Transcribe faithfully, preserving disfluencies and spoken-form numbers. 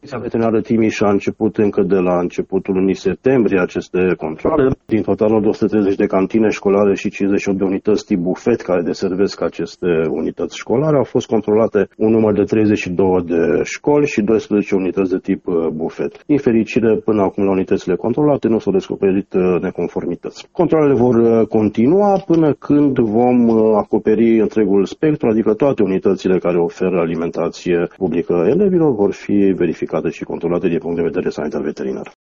Poliția Veterinară Timiș a început încă de la începutul lunii septembrie aceste controle. Din totalul două sute treizeci de cantine școlare și cincizeci și opt de unități tip bufet care deservesc aceste unități școlare, au fost controlate un număr de treizeci și două de școli și doisprezece unități de tip bufet. Din fericire, până acum la unitățile controlate nu s-au descoperit neconformități. Controlele vor continua până când vom acoperi întregul spectru, adică toate unitățile care oferă alimentație publică elevilor vor fi verificate și controlate din punct de vedere sanitar veterinar.